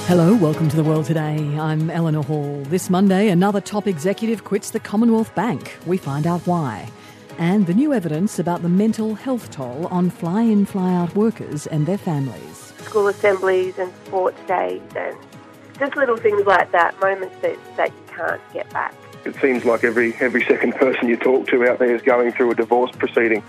Hello, welcome to The World Today. I'm Eleanor Hall. This Monday, another top executive quits the Commonwealth Bank. We find out why. And the new evidence about the mental health toll on fly-in, fly-out workers and their families. School assemblies and sports days and just little things like that, moments that you can't get back. It seems like every second person you talk to out there is going through a divorce proceeding.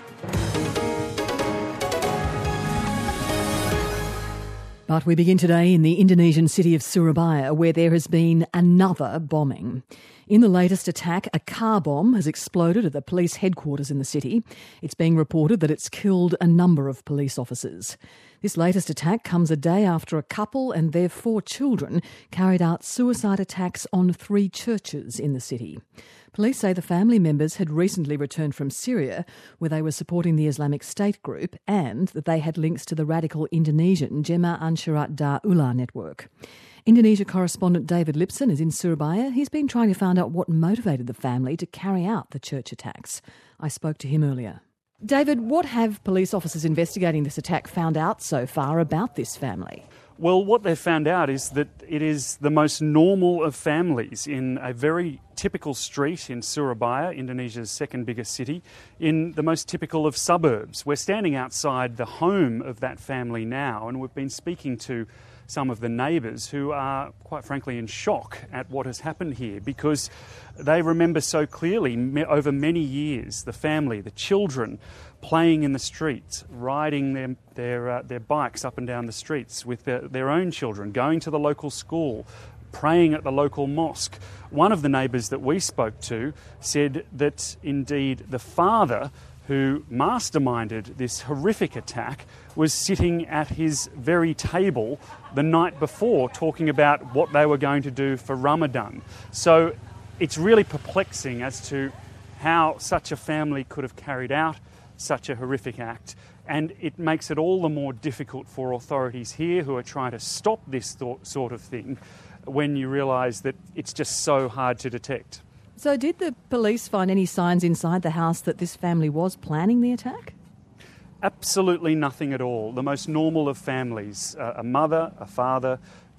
But we begin today in the Indonesian city of Surabaya, where there has been another bombing. In the latest attack, a car bomb has exploded at the police headquarters in the city. It's being reported that it's killed a number of police officers. This latest attack comes a day after a couple and their 4 children carried out suicide attacks on 3 churches in the city. Police say the family members had recently returned from Syria, where they were supporting the Islamic State group, and that they had links to the radical Indonesian Jemaah Ansharat Daulah network. Indonesia correspondent David Lipson is in Surabaya. He's been trying to find out what motivated the family to carry out the church attacks. I spoke to him earlier. David, what have police officers investigating this attack found out so far about this family? Well, what they've found out is that it is the most normal of families in a very typical street in Surabaya, Indonesia's second biggest city, in the most typical of suburbs. We're standing outside the home of that family now, and we've been speaking to some of the neighbours who are, quite frankly, in shock at what has happened here, because they remember so clearly over many years the family, the children, playing in the streets, riding their bikes up and down the streets with their own children, going to the local school, praying at the local mosque. One of the neighbours that we spoke to said that indeed the father who masterminded this horrific attack was sitting at his very table the night before talking about what they were going to do for Ramadan. So it's really perplexing as to how such a family could have carried out such a horrific act, and it makes it all the more difficult for authorities here who are trying to stop this sort of thing when you realise that it's just so hard to detect. So did the police find any signs inside the house that this family was planning the attack? Absolutely nothing at all. The most normal of families, a mother, a father,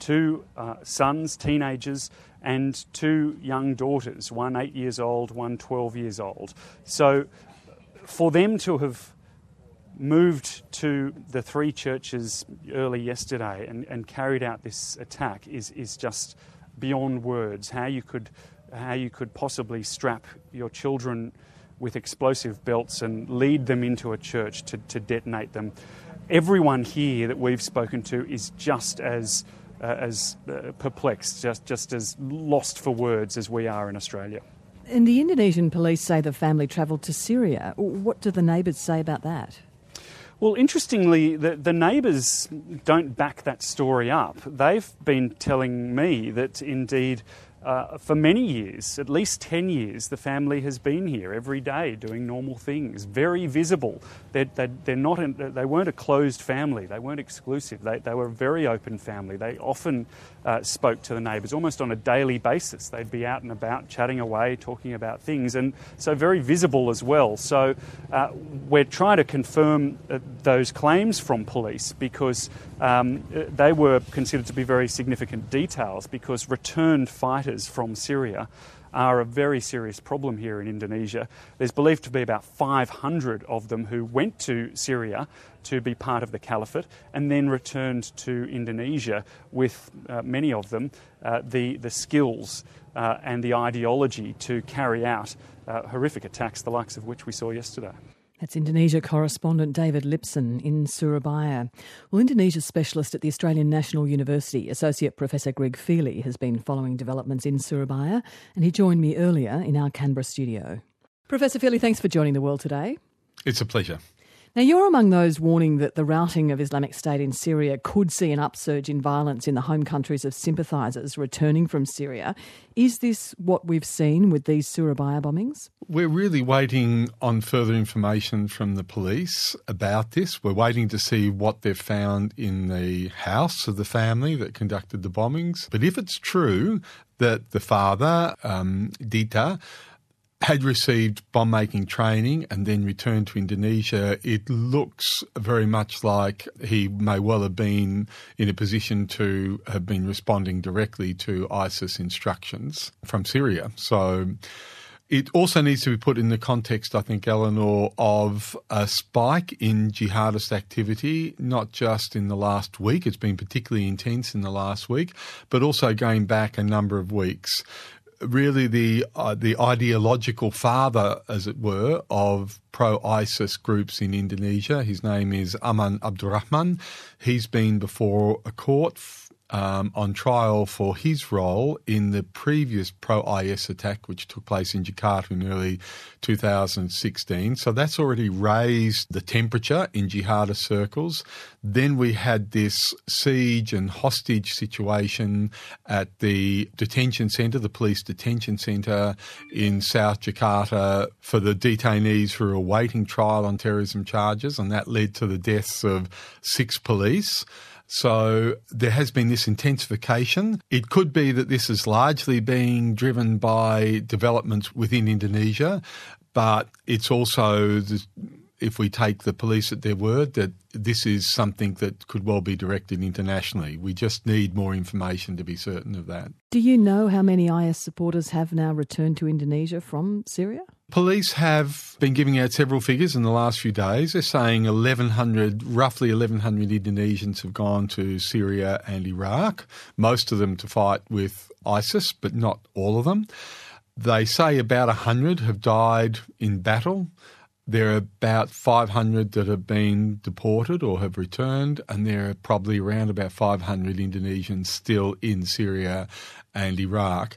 2 sons, teenagers, and 2 young daughters, one 8 years old, one 12 years old. So for them to have moved to the 3 churches early yesterday and carried out this attack is just beyond words. How you could possibly strap your children with explosive belts and lead them into a church to detonate them. Everyone here that we've spoken to is just as perplexed, just as lost for words as we are in Australia. And the Indonesian police say the family travelled to Syria. What do the neighbours say about that? Well, interestingly, the neighbours don't back that story up. They've been telling me that indeed for many years, at least 10 years, the family has been here every day doing normal things, very visible. They weren't a closed family. They weren't exclusive. They were a very open family. They often spoke to the neighbours almost on a daily basis. They'd be out and about, chatting away, talking about things, and so very visible as well. So we're trying to confirm those claims from police because they were considered to be very significant details, because returned fighters from Syria are a very serious problem here in Indonesia. There's believed to be about 500 of them who went to Syria to be part of the caliphate and then returned to Indonesia with many of them the skills and the ideology to carry out horrific attacks, the likes of which we saw yesterday. That's Indonesia correspondent David Lipson in Surabaya. Well, Indonesia specialist at the Australian National University, Associate Professor Greg Feely, has been following developments in Surabaya, and he joined me earlier in our Canberra studio. Professor Feely, thanks for joining The World Today. It's a pleasure. Now, you're among those warning that the routing of Islamic State in Syria could see an upsurge in violence in the home countries of sympathisers returning from Syria. Is this what we've seen with these Surabaya bombings? We're really waiting on further information from the police about this. We're waiting to see what they've found in the house of the family that conducted the bombings. But if it's true that the father, Dita, had received bomb-making training and then returned to Indonesia, it looks very much like he may well have been in a position to have been responding directly to ISIS instructions from Syria. So it also needs to be put in the context, I think, Eleanor, of a spike in jihadist activity, not just in the last week. It's been particularly intense in the last week, but also going back a number of weeks. Really the ideological father, as it were, of pro-ISIS groups in Indonesia. His name is Aman Abdurrahman. He's been before a court on trial for his role in the previous pro-IS attack, which took place in Jakarta in early 2016. So that's already raised the temperature in jihadist circles. Then we had this siege and hostage situation at the detention centre, the police detention centre in South Jakarta for the detainees who are awaiting trial on terrorism charges, and that led to the deaths of 6 police. So there has been this intensification. It could be that this is largely being driven by developments within Indonesia, but it's also, if we take the police at their word, that this is something that could well be directed internationally. We just need more information to be certain of that. Do you know how many IS supporters have now returned to Indonesia from Syria? Police have been giving out several figures in the last few days. They're saying roughly 1,100 Indonesians have gone to Syria and Iraq, most of them to fight with ISIS, but not all of them. They say about 100 have died in battle. There are about 500 that have been deported or have returned, and there are probably around about 500 Indonesians still in Syria and Iraq.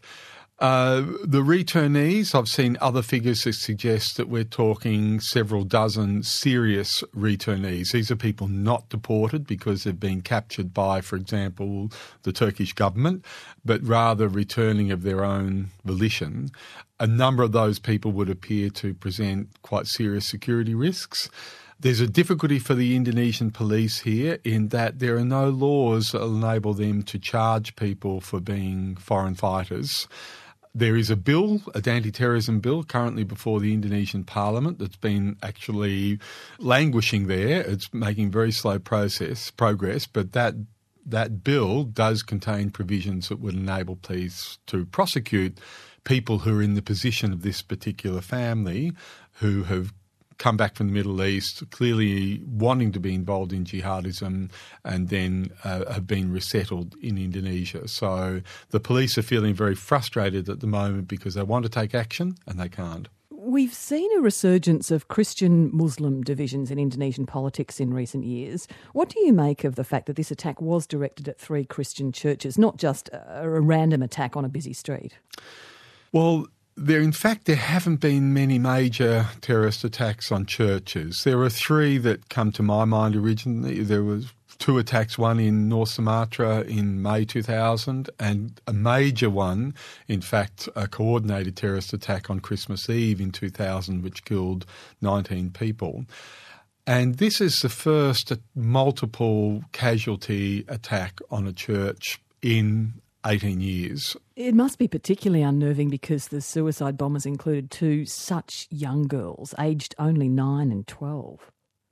The returnees, I've seen other figures that suggest that we're talking several dozen serious returnees. These are people not deported because they've been captured by, for example, the Turkish government, but rather returning of their own volition. A number of those people would appear to present quite serious security risks. There's a difficulty for the Indonesian police here in that there are no laws that enable them to charge people for being foreign fighters. There is a bill, an anti-terrorism bill, currently before the Indonesian Parliament that's been actually languishing there. It's making very slow progress, but that bill does contain provisions that would enable police to prosecute people who are in the position of this particular family who have come back from the Middle East, clearly wanting to be involved in jihadism, and then have been resettled in Indonesia. So the police are feeling very frustrated at the moment because they want to take action and they can't. We've seen a resurgence of Christian-Muslim divisions in Indonesian politics in recent years. What do you make of the fact that this attack was directed at 3 Christian churches, not just a random attack on a busy street? Well, there haven't been many major terrorist attacks on churches. There were 3 that come to my mind originally. There was 2 attacks, one in North Sumatra in May 2000, and a major one, in fact, a coordinated terrorist attack on Christmas Eve in 2000, which killed 19 people. And this is the first multiple casualty attack on a church in 18 years. It must be particularly unnerving because the suicide bombers included 2 such young girls, aged only 9 and 12.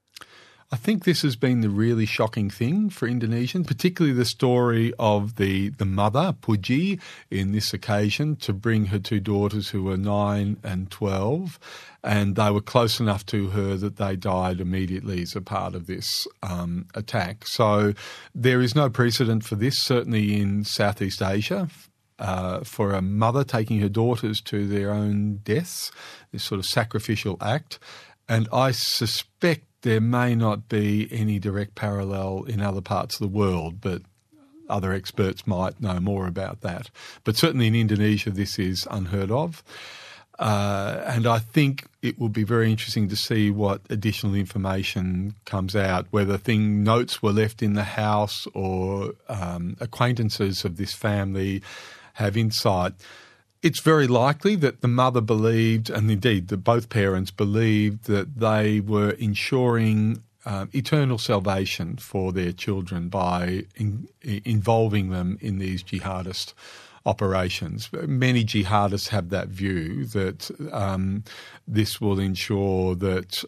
I think this has been the really shocking thing for Indonesians, particularly the story of the mother, Puji, in this occasion, to bring her 2 daughters who were 9 and 12, and they were close enough to her that they died immediately as a part of this attack. So there is no precedent for this, certainly in Southeast Asia, for a mother taking her daughters to their own deaths, this sort of sacrificial act. And I suspect there may not be any direct parallel in other parts of the world, but other experts might know more about that. But certainly in Indonesia, this is unheard of. And I think it will be very interesting to see what additional information comes out, whether notes were left in the house or acquaintances of this family have insight. It's very likely that the mother believed, and indeed that both parents believed, that they were ensuring eternal salvation for their children by involving them in these jihadist operations. Many jihadists have that view that this will ensure that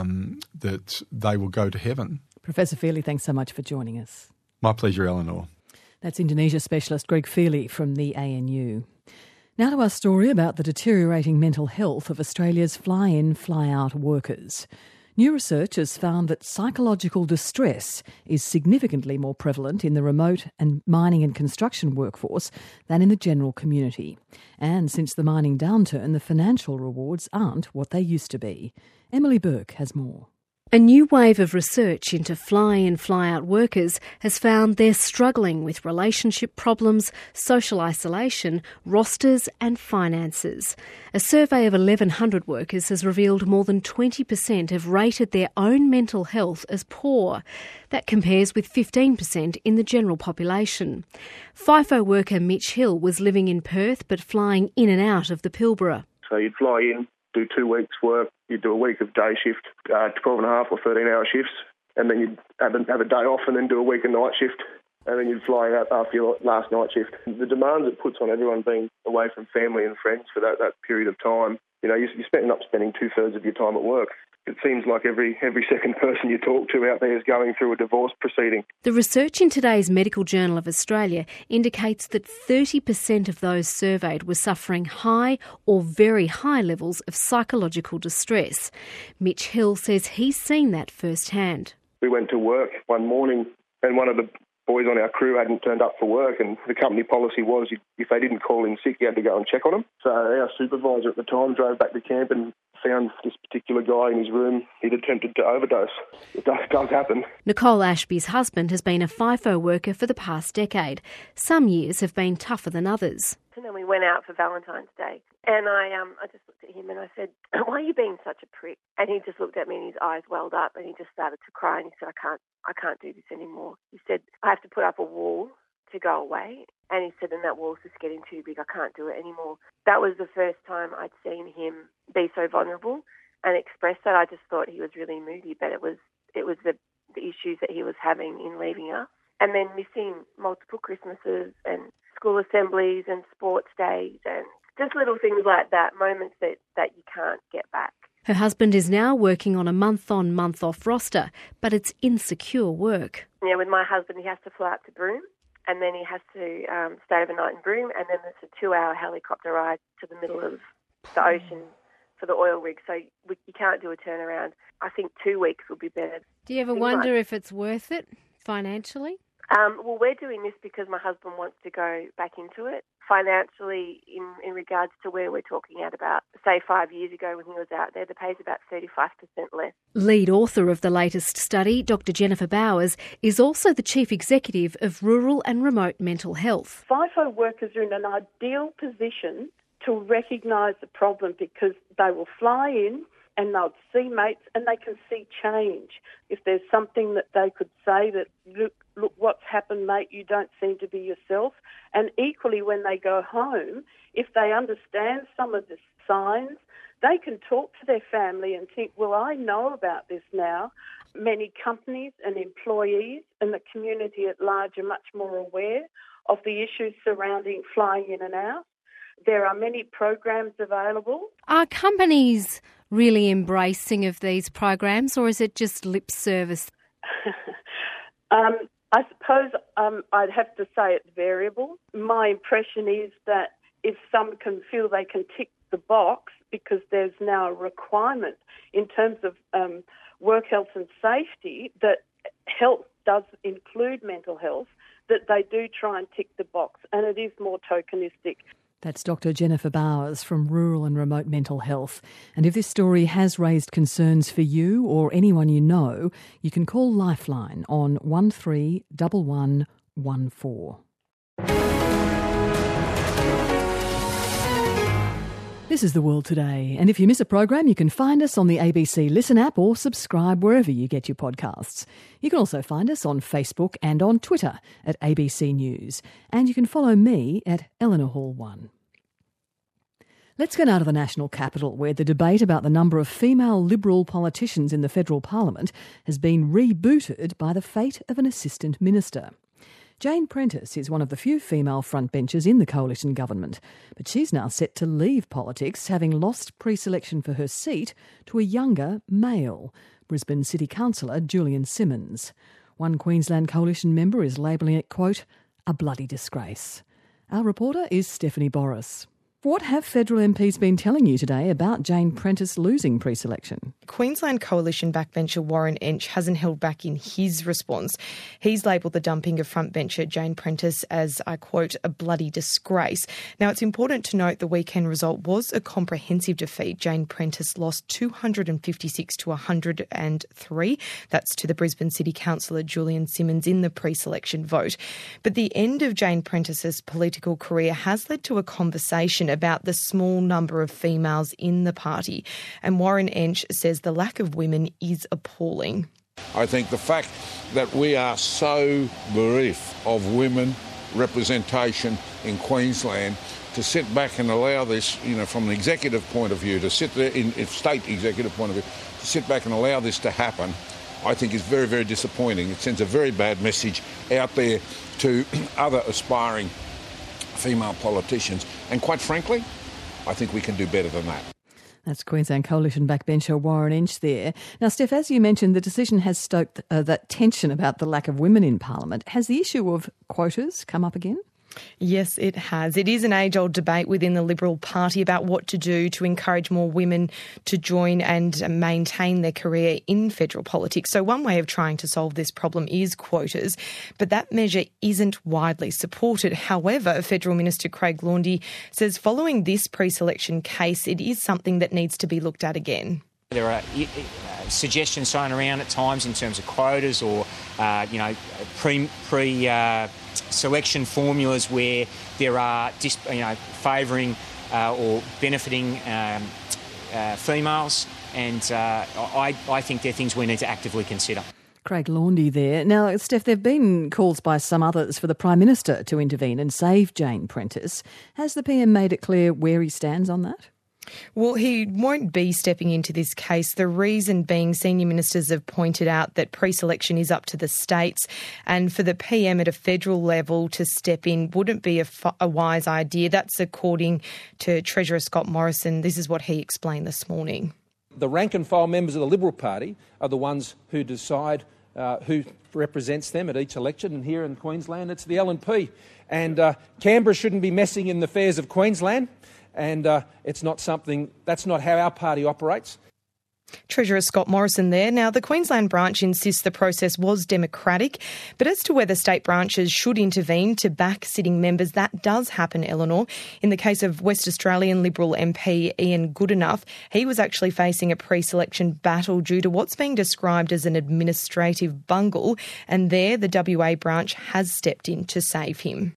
that they will go to heaven. Professor Feely, thanks so much for joining us. My pleasure, Eleanor. That's Indonesia specialist Greg Feely from the ANU. Now to our story about the deteriorating mental health of Australia's fly-in, fly-out workers. New research has found that psychological distress is significantly more prevalent in the remote and mining and construction workforce than in the general community. And since the mining downturn, the financial rewards aren't what they used to be. Emily Burke has more. A new wave of research into fly-in, fly-out workers has found they're struggling with relationship problems, social isolation, rosters and finances. A survey of 1,100 workers has revealed more than 20% have rated their own mental health as poor. That compares with 15% in the general population. FIFO worker Mitch Hill was living in Perth but flying in and out of the Pilbara. So you'd fly in, do 2 weeks' work, you'd do a week of day shift, 12.5 or 13-hour shifts, and then you'd have a day off and then do a week of night shift, and then you'd fly out after your last night shift. The demands it puts on everyone being away from family and friends for that period of time, you're end up spending 2/3 of your time at work. It seems like every second person you talk to out there is going through a divorce proceeding. The research in today's Medical Journal of Australia indicates that 30% of those surveyed were suffering high or very high levels of psychological distress. Mitch Hill says he's seen that firsthand. We went to work one morning and one of the boys on our crew hadn't turned up for work, and the company policy was if they didn't call in sick, you had to go and check on them. So our supervisor at the time drove back to camp and found this particular guy in his room. He'd attempted to overdose. It does happen. Nicole Ashby's husband has been a FIFO worker for the past decade. Some years have been tougher than others. And then we went out for Valentine's Day, and I just looked at him and I said, "Why are you being such a prick?" And he just looked at me and his eyes welled up and he just started to cry and he said, I can't do this anymore. He said, "I have to put up a wall to go away." And he said, "And that wall's just getting too big. I can't do it anymore." That was the first time I'd seen him be so vulnerable and express that. I just thought he was really moody, but it was the issues that he was having in leaving us. And then missing multiple Christmases and school assemblies and sports days and just little things like that, moments that you can't get back. Her husband is now working on a month-on, month-off roster, but it's insecure work. Yeah, with my husband, he has to fly up to Broome, and then he has to stay overnight in Broome, and then there's a 2-hour helicopter ride to the middle of the ocean for the oil rig, so you can't do a turnaround. I think 2 weeks will be better. Do you ever wonder if it's worth it financially? Well, we're doing this because my husband wants to go back into it. Financially, in regards to where we're talking at about, say, 5 years ago when he was out there, the pay's about 35% less. Lead author of the latest study, Dr Jennifer Bowers, is also the chief executive of Rural and Remote Mental Health. FIFO workers are in an ideal position to recognise the problem because they will fly in and they'll see mates and they can see change. If there's something that they could say that, look what's happened, mate, you don't seem to be yourself. And equally when they go home, if they understand some of the signs, they can talk to their family and think, well, I know about this now. Many companies and employees and the community at large are much more aware of the issues surrounding flying in and out. There are many programs available. Are companies really embracing of these programs, or is it just lip service? I suppose I'd have to say it's variable. My impression is that if some can feel they can tick the box because there's now a requirement in terms of work health and safety that health does include mental health, that they do try and tick the box, and it is more tokenistic. That's Dr Jennifer Bowers from Rural and Remote Mental Health. And if this story has raised concerns for you or anyone you know, you can call Lifeline on 131114. This is The World Today, and if you miss a program, you can find us on the ABC Listen app or subscribe wherever you get your podcasts. You can also find us on Facebook and on Twitter at ABC News, and you can follow me at Eleanor Hall 1. Let's get out of the national capital, where the debate about the number of female Liberal politicians in the federal parliament has been rebooted by the fate of an assistant minister. Jane Prentice is one of the few female frontbenchers in the coalition government, but she's now set to leave politics, having lost pre-selection for her seat to a younger male, Brisbane City Councillor Julian Simmons. One Queensland coalition member is labelling it, quote, a bloody disgrace. Our reporter is Stephanie Boris. What have federal MPs been telling you today about Jane Prentice losing pre-selection? Queensland Coalition backbencher Warren Entsch hasn't held back in his response. He's labelled the dumping of frontbencher Jane Prentice as, I quote, a bloody disgrace. Now, it's important to note the weekend result was a comprehensive defeat. Jane Prentice lost 256 to 103. That's to the Brisbane City Councillor Julian Simmons in the pre-selection vote. But the end of Jane Prentice's political career has led to a conversation about the small number of females in the party. And Warren Entsch says the lack of women is appalling. I think the fact that we are so bereft of women representation in Queensland, to sit back and allow this, from an executive point of view, to sit there in state executive point of view, to sit back and allow this to happen, I think is very, very disappointing. It sends a very bad message out there to other aspiring female politicians. And quite frankly, I think we can do better than that. That's Queensland Coalition backbencher Warren Entsch there. Now, Steph, as you mentioned, the decision has stoked that tension about the lack of women in Parliament. Has the issue of quotas come up again? Yes, it has. It is an age-old debate within the Liberal Party about what to do to encourage more women to join and maintain their career in federal politics. So one way of trying to solve this problem is quotas, but that measure isn't widely supported. However, Federal Minister Craig Laundy says following this pre-selection case, it is something that needs to be looked at again. There are suggestions thrown around at times in terms of quotas or, selection formulas where there are, favouring or benefiting females, and I think they're things we need to actively consider. Craig Laundy there. Now, Steph, there have been calls by some others for the Prime Minister to intervene and save Jane Prentice. Has the PM made it clear where he stands on that? Well, he won't be stepping into this case. The reason being senior ministers have pointed out that pre-selection is up to the states, and for the PM at a federal level to step in wouldn't be a wise idea. That's according to Treasurer Scott Morrison. This is what he explained this morning. The rank and file members of the Liberal Party are the ones who decide who represents them at each election, and here in Queensland it's the LNP. And Canberra shouldn't be messing in the affairs of Queensland. And that's not how our party operates. Treasurer Scott Morrison there. Now, the Queensland branch insists the process was democratic, but as to whether state branches should intervene to back sitting members, that does happen, Eleanor. In the case of West Australian Liberal MP Ian Goodenough, he was actually facing a pre-selection battle due to what's being described as an administrative bungle, and there the WA branch has stepped in to save him.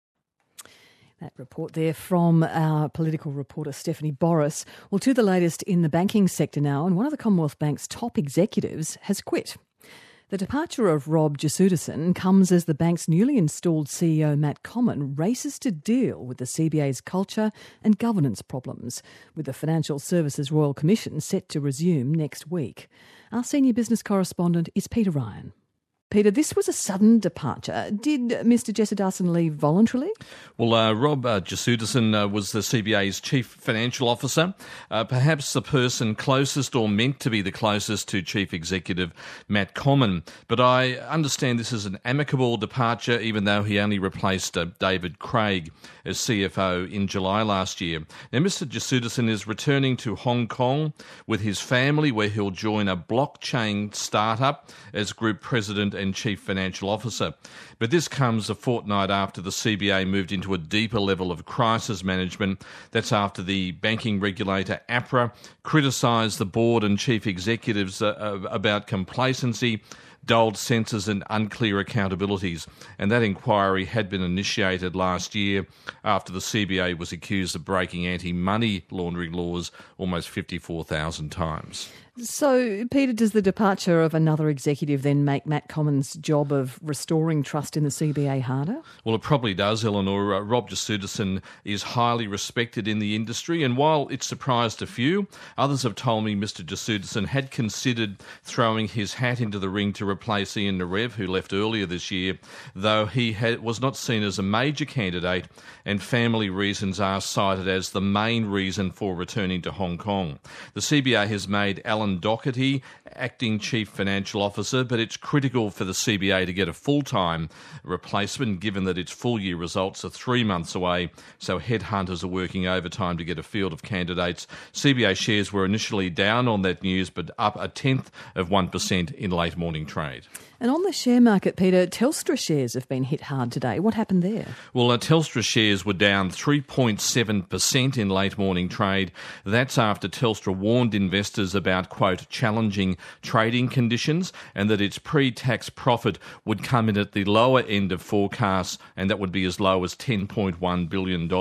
That report there from our political reporter Stephanie Boris. Well, to the latest in the banking sector now, and one of the Commonwealth Bank's top executives has quit. The departure of Rob Jasudison comes as the bank's newly installed CEO Matt Comyn races to deal with the CBA's culture and governance problems, with the Financial Services Royal Commission set to resume next week. Our senior business correspondent is Peter Ryan. Peter, this was a sudden departure. Did Mr Jasudison leave voluntarily? Well, Rob Jasudison was the CBA's Chief Financial Officer, perhaps the person closest or meant to be the closest to Chief Executive Matt Comyn. But I understand this is an amicable departure, even though he only replaced David Craig as CFO in July last year. Now, Mr Jasudison is returning to Hong Kong with his family, where he'll join a blockchain startup as Group President and Chief Financial Officer. But this comes a fortnight after the CBA moved into a deeper level of crisis management. That's after the banking regulator APRA criticised the board and chief executives about complacency, dulled senses and unclear accountabilities. And that inquiry had been initiated last year after the CBA was accused of breaking anti-money laundering laws almost 54,000 times. So, Peter, does the departure of another executive then make Matt Comyn's job of restoring trust in the CBA harder? Well, it probably does, Eleanor. Rob Jasudison is highly respected in the industry, and while it surprised a few, others have told me Mr Jasudison had considered throwing his hat into the ring to replace Ian Narev, who left earlier this year, though he was not seen as a major candidate, and family reasons are cited as the main reason for returning to Hong Kong. The CBA has made Alan Doherty acting Chief Financial Officer, but it's critical for the CBA to get a full-time replacement, given that its full-year results are 3 months away, so headhunters are working overtime to get a field of candidates. CBA shares were initially down on that news, but up 0.1% in late morning trade. And on the share market, Peter, Telstra shares have been hit hard today. What happened there? Well, Telstra shares were down 3.7% in late morning trade. That's after Telstra warned investors about, quote, challenging trading conditions, and that its pre-tax profit would come in at the lower end of forecasts, and that would be as low as $10.1 billion.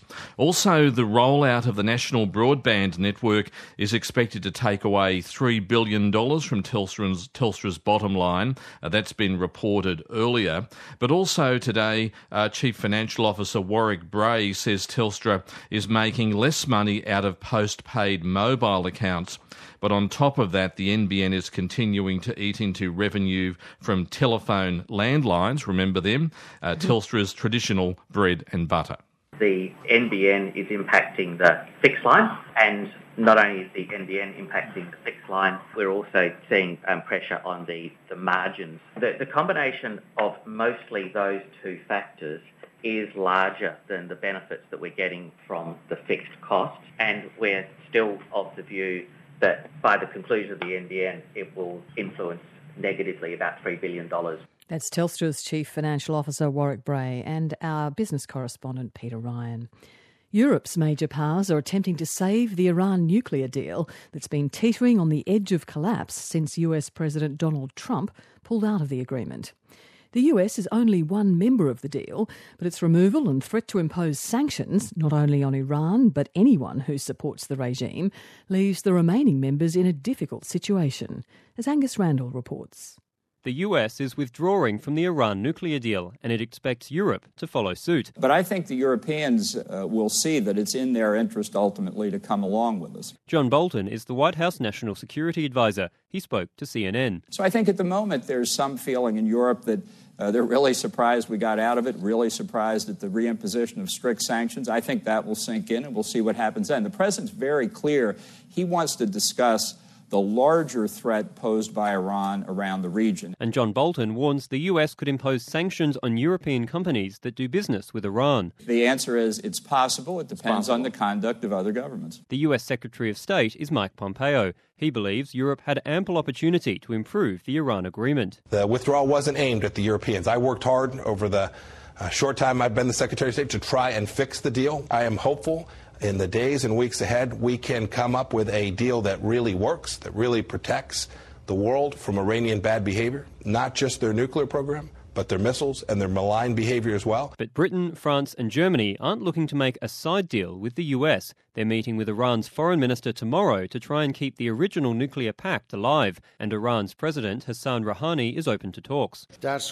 Also, the rollout of the national broadband network is expected to take away $3 billion from Telstra's bottom line. That's been reported earlier. But also today, Chief Financial Officer Warwick Bray says Telstra is making less money out of postpaid mobile accounts. But on top of that, the NBN is continuing to eat into revenue from telephone landlines, remember them, Telstra's traditional bread and butter. The NBN is impacting the fixed line, and not only is the NBN impacting the fixed line, we're also seeing pressure on the margins. The combination of mostly those two factors is larger than the benefits that we're getting from the fixed costs, and we're still of the view that by the conclusion of the NBN, it will influence negatively about $3 billion. That's Telstra's Chief Financial Officer Warwick Bray and our business correspondent Peter Ryan. Europe's major powers are attempting to save the Iran nuclear deal that's been teetering on the edge of collapse since US President Donald Trump pulled out of the agreement. The US is only one member of the deal, but its removal and threat to impose sanctions, not only on Iran but anyone who supports the regime, leaves the remaining members in a difficult situation, as Angus Randall reports. The US is withdrawing from the Iran nuclear deal, and it expects Europe to follow suit. But I think the Europeans will see that it's in their interest ultimately to come along with us. John Bolton is the White House National Security Advisor. He spoke to CNN. So I think at the moment there's some feeling in Europe that they're really surprised we got out of it, really surprised at the reimposition of strict sanctions. I think that will sink in, and we'll see what happens then. The president's very clear. He wants to discuss the larger threat posed by Iran around the region. And John Bolton warns the US could impose sanctions on European companies that do business with Iran. The answer is it's possible. It depends on the conduct of other governments. The US Secretary of State is Mike Pompeo. He believes Europe had ample opportunity to improve the Iran agreement. The withdrawal wasn't aimed at the Europeans. I worked hard over the short time I've been the Secretary of State to try and fix the deal. I am hopeful in the days and weeks ahead, we can come up with a deal that really works, that really protects the world from Iranian bad behavior, not just their nuclear program, but their missiles and their malign behavior as well. But Britain, France and Germany aren't looking to make a side deal with the US. They're meeting with Iran's foreign minister tomorrow to try and keep the original nuclear pact alive. And Iran's president, Hassan Rouhani, is open to talks. If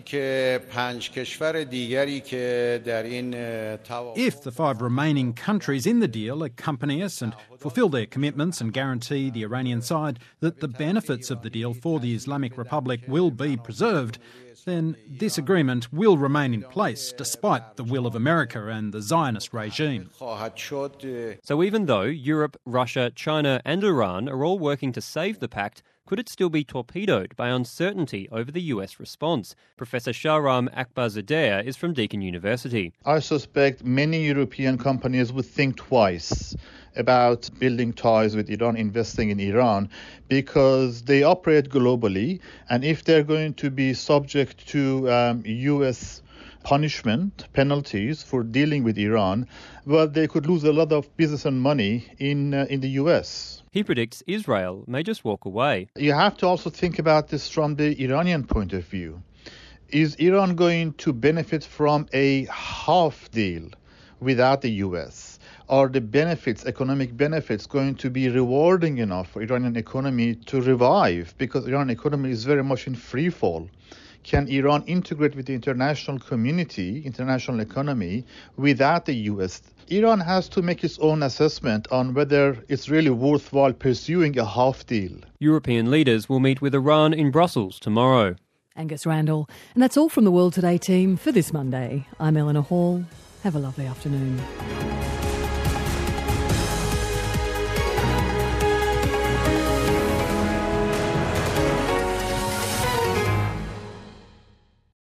the 5 remaining countries in the deal accompany us and fulfil their commitments and guarantee the Iranian side that the benefits of the deal for the Islamic Republic will be preserved, then this agreement will remain in place despite the will of America and the Zionist regime. So even though Europe, Russia, China and Iran are all working to save the pact, could it still be torpedoed by uncertainty over the US response? Professor Shahram Akbarzadeh is from Deakin University. I suspect many European companies would think twice about building ties with Iran, investing in Iran, because they operate globally, and if they're going to be subject to US punishment, penalties for dealing with Iran, well, they could lose a lot of business and money in the US. He predicts Israel may just walk away. You have to also think about this from the Iranian point of view. Is Iran going to benefit from a half deal without the US? are the benefits, economic benefits, going to be rewarding enough for Iranian economy to revive? Because Iranian economy is very much in free fall. Can Iran integrate with the international community, international economy, without the US? Iran has to make its own assessment on whether it's really worthwhile pursuing a half deal. European leaders will meet with Iran in Brussels tomorrow. Angus Randall. And that's all from the World Today team for this Monday. I'm Eleanor Hall. Have a lovely afternoon.